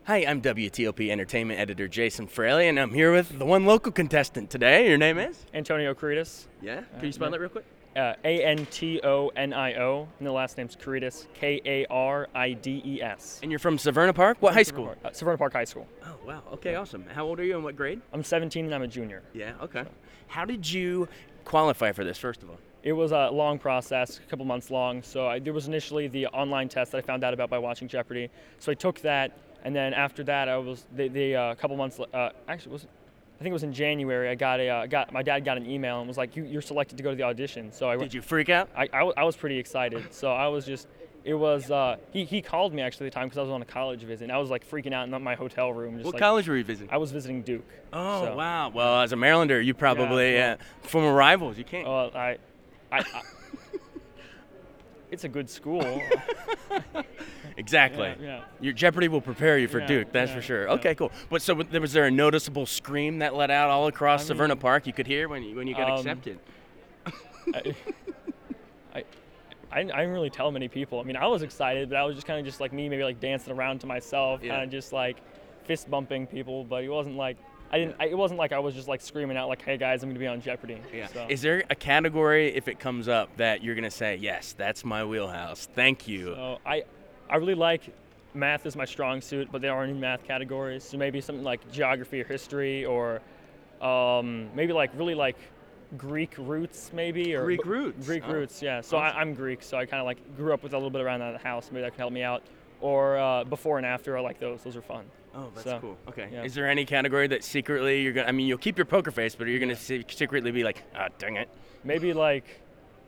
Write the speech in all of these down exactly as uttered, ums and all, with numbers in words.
Hi, I'm W T O P Entertainment Editor Jason Fraley, and I'm here with the one local contestant today. Your name is? Antonio Caritas. Yeah? Can you spell uh, that real quick? Uh, A N T O N I O, and the last name's Caritas, K A R I D E S. And you're from Severna Park? What high school? Park, uh, Severna Park High School. Oh, wow. Okay, awesome. How old are you and what grade? I'm seventeen and I'm a junior. Yeah, okay. How did you qualify for this, first of all? It was a long process, a couple months long. So I, there was initially the online test that I found out about by watching Jeopardy. So I took that, and then after that, I was the, the uh, couple months. Uh, actually, was I think it was in January. I got a uh, got my dad got an email and was like, you, "You're selected to go to the audition." So I Did you freak out? I, I, I was pretty excited. So I was just. It was uh, he he called me actually at the time because I was on a college visit. And I was like freaking out in my hotel room. Just What like, college were you visiting? I was visiting Duke. Oh, so. wow. Well, as a Marylander, you probably, Yeah, uh, former rivals, you can't. Well, I, I, I it's a good school. Exactly. Yeah, yeah. Your Jeopardy will prepare you for Yeah, Duke, that's yeah, for sure. yeah. Okay, cool. But so w- was there a noticeable scream that let out all across I Severna mean, Park you could hear when you, when you got um, accepted? I, I, I didn't really tell many people. I mean, I was excited, but I was just kind of just like me, maybe like dancing around to myself, Yeah. kind of just like fist bumping people. But it wasn't like I didn't. I, it wasn't like I was just like screaming out like, "Hey guys, I'm gonna be on Jeopardy!" Yeah. So. Is there a category, if it comes up, that you're gonna say, yes, that's my wheelhouse? Thank you. So I, I really like math is my strong suit, but there aren't any math categories. So maybe something like geography or history, or um, maybe like really like Greek roots, maybe or Greek roots. Greek Oh. roots, yeah. So Awesome. I, I'm Greek, so I kind of like grew up with a little bit around that house. Maybe that could help me out. Or uh, before and after, I like those. Those are fun. Oh, that's So, cool. Okay. yeah. Is there any category that secretly you're gonna? I mean, you'll keep your poker face, but you're gonna se- secretly be like, ah, dang it. Maybe like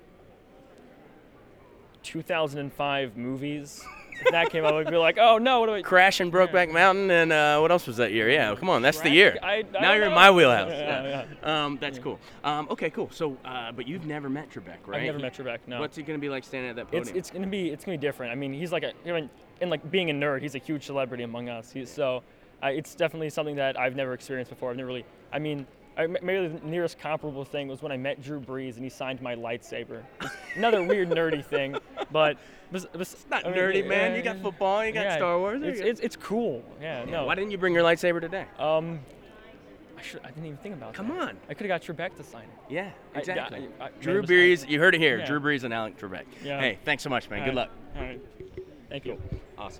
two thousand five movies. If that came up, I'd be like, oh no, what do I? Crash and Brokeback Mountain, and uh, what else was that year? Yeah, come on, that's the Crash? year. I- I now don't you're in know. my wheelhouse. Yeah, yeah, Um, that's cool. Um, okay, cool. So, uh, but you've never met Trebek, right? I've never met Trebek. No. What's he gonna be like standing at that podium? It's it's gonna be it's gonna be different. I mean, he's like a even and like being a nerd, he's a huge celebrity among us. He's so uh, it's definitely something that I've never experienced before. I've never really. I mean, I, maybe the nearest comparable thing was when I met Drew Brees and he signed my lightsaber. It's another weird nerdy thing, but bes, bes, It's not I mean, nerdy, man. uh, You got football, you got yeah, Star Wars. It's, There you it's it's cool. Yeah. go. No. Why didn't you bring your lightsaber today? Um. I should. I didn't even think about Come that. on. I could have got Trebek to sign it. Yeah, I- exactly. I- I- Drew maybe it was- Brees, you heard it here. Yeah. Drew Brees and Alec Trebek. Yeah. Hey, thanks so much, man. All Good right. luck. All right. Thank you. Awesome.